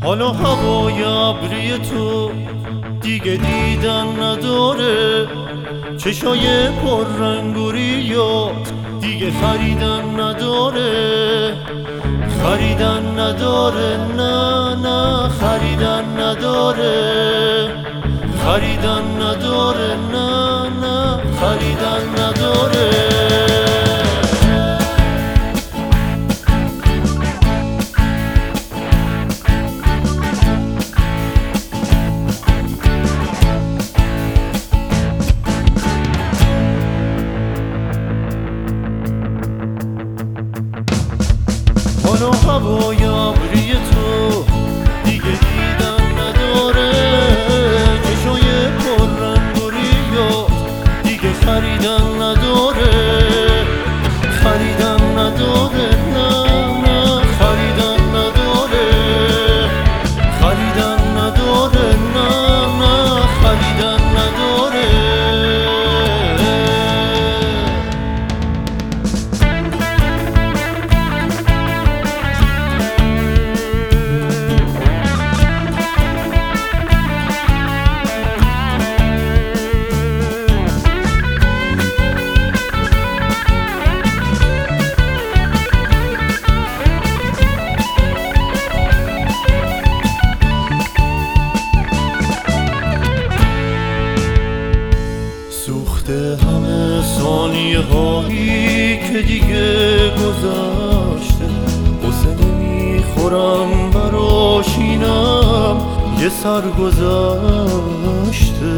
حالا هوای ابری تو دیگه دیدن نداره، چشای پر رنگ و ریات دیگه خریدن نداره، خریدن نداره، نه نه خریدن نداره، خریدن نداره، نه نه خریدن نداره. حالا هوای ابری تو دیگه دیدن نداره، چشای پر رنگ و ریات دیگه خریدن نداره، خریدن نداره، نه نه خریدن نداره، خریدن نداره، نه نه خریدن نداره. سوخته همه ثانیه هایی که دیگه گذشته، قصه نمیخورم براش اینم یه سر گذشته.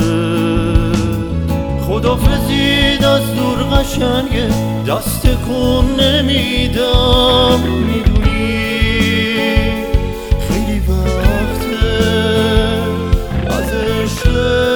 خدافزید از دور قشنگه دست کن نمیدم، میدونی خیلی وقته از عشق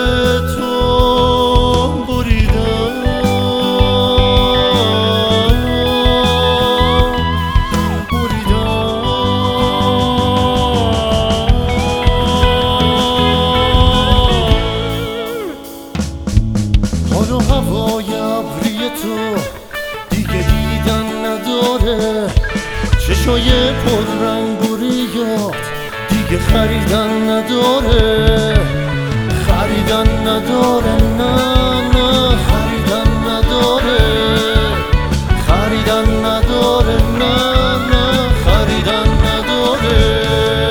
هوای ابری تو دیگه دیدن نداره، چشای پر رنگ و ریات دیگه خریدن نداره، خریدن نداره، نه نه خریدن نداره، خریدن نداره، نه نه خریدن نداره.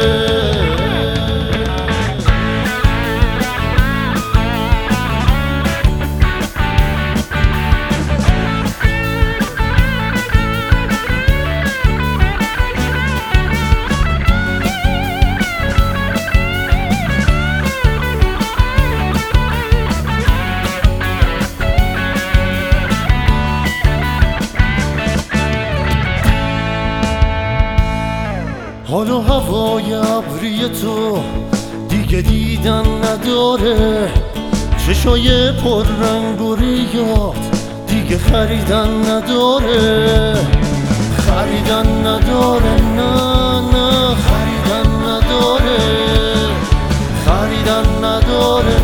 حالا هوای ابری تو دیگه دیدن نداره، چشای پر رنگ و ریات دیگه خریدن نداره، خریدن نداره، نه نه خریدن نداره، خریدن نداره،